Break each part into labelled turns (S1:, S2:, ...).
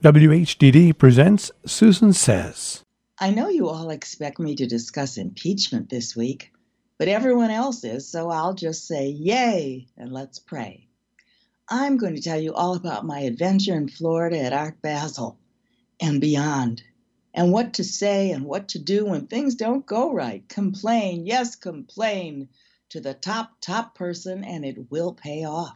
S1: WHDD presents Susan Says.
S2: I know you all expect me to discuss impeachment this week, but everyone else is, so I'll just say yay and let's pray. I'm going to tell you all about my adventure in Florida at Art Basel and beyond, and what to say and what to do when things don't go right. Complain, yes, complain to the top person, and it will pay off.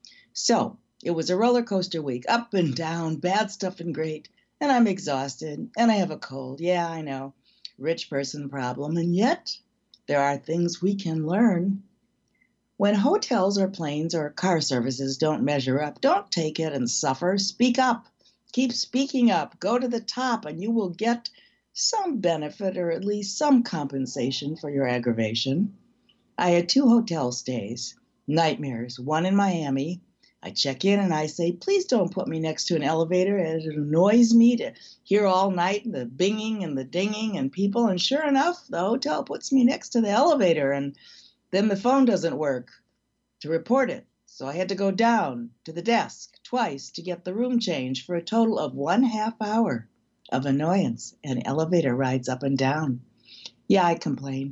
S2: So, it was a roller coaster week, up and down, bad stuff and great, and I'm exhausted, and I have a cold. Yeah, I know, rich person problem, and yet there are things we can learn. When hotels or planes or car services don't measure up, don't take it and suffer. Speak up. Keep speaking up. Go to the top, and you will get some benefit or at least some compensation for your aggravation. I had 2 hotel stays, nightmares, one in Miami. I check in and I say, please don't put me next to an elevator. It annoys me to hear all night the binging and the dinging and people. And sure enough, the hotel puts me next to the elevator, and then the phone doesn't work to report it. So I had to go down to the desk twice to get the room changed for a total of 1/2 hour of annoyance and elevator rides up and down. Yeah, I complained.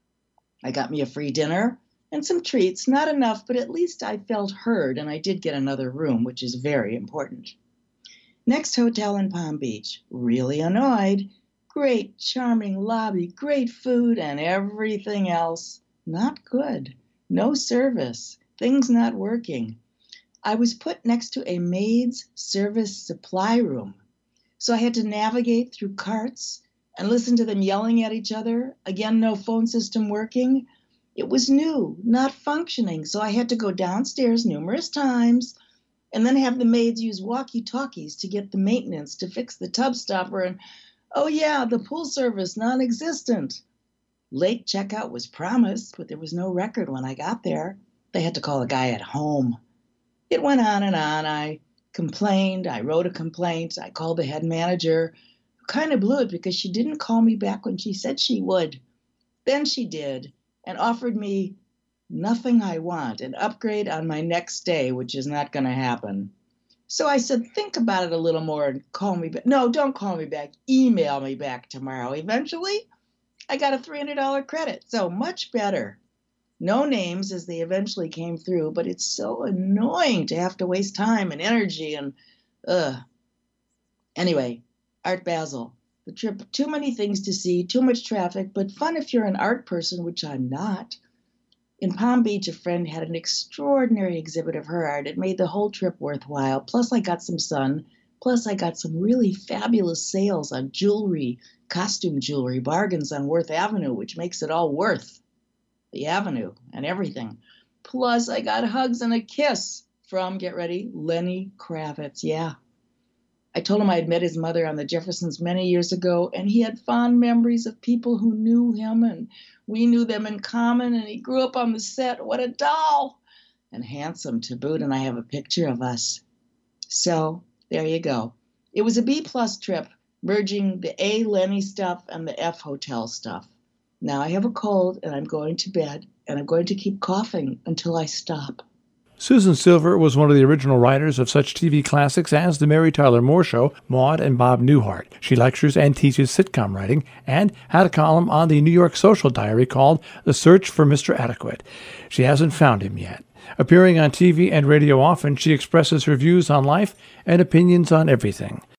S2: I got me a free dinner and some treats, not enough, but at least I felt heard, and I did get another room, which is very important. Next hotel in Palm Beach, really annoyed. Great, charming lobby, great food, and everything else not good. No service, things not working. I was put next to a maid's service supply room, so I had to navigate through carts and listen to them yelling at each other. Again, no phone system working. It was new, not functioning, so I had to go downstairs numerous times and then have the maids use walkie-talkies to get the maintenance to fix the tub stopper, and oh yeah, the pool service non-existent. Late checkout was promised, but there was no record when I got there. They had to call a guy at home. It went on and on. I complained. I wrote a complaint. I called the head manager, who kind of blew it because she didn't call me back when she said she would. Then she did, and offered me nothing I want, an upgrade on my next stay, which is not going to happen. So I said, think about it a little more and call me back. No, don't call me back. Email me back tomorrow. Eventually, I got a $300 credit, so much better. No names as they eventually came through, but it's so annoying to have to waste time and energy and, Anyway, Art Basel. The trip, too many things to see, too much traffic, but fun if you're an art person, which I'm not. In Palm Beach, a friend had an extraordinary exhibit of her art. It made the whole trip worthwhile. Plus, I got some sun. Plus, I got some really fabulous sales on jewelry, costume jewelry, bargains on Worth Avenue, which makes it all worth the avenue and everything. Plus, I got hugs and a kiss from, get ready, Lenny Kravitz. Yeah. I told him I had met his mother on the Jeffersons many years ago, and he had fond memories of people who knew him, and we knew them in common, and he grew up on the set. What a doll! And handsome to boot, and I have a picture of us. So, there you go. It was a B-plus trip, merging the A Lenny stuff and the F hotel stuff. Now I have a cold, and I'm going to bed, and I'm going to keep coughing until I stop.
S1: Susan Silver was one of the original writers of such TV classics as The Mary Tyler Moore Show, Maude, and Bob Newhart. She lectures and teaches sitcom writing and had a column on the New York Social Diary called The Search for Mr. Adequate. She hasn't found him yet. Appearing on TV and radio often, she expresses her views on life and opinions on everything.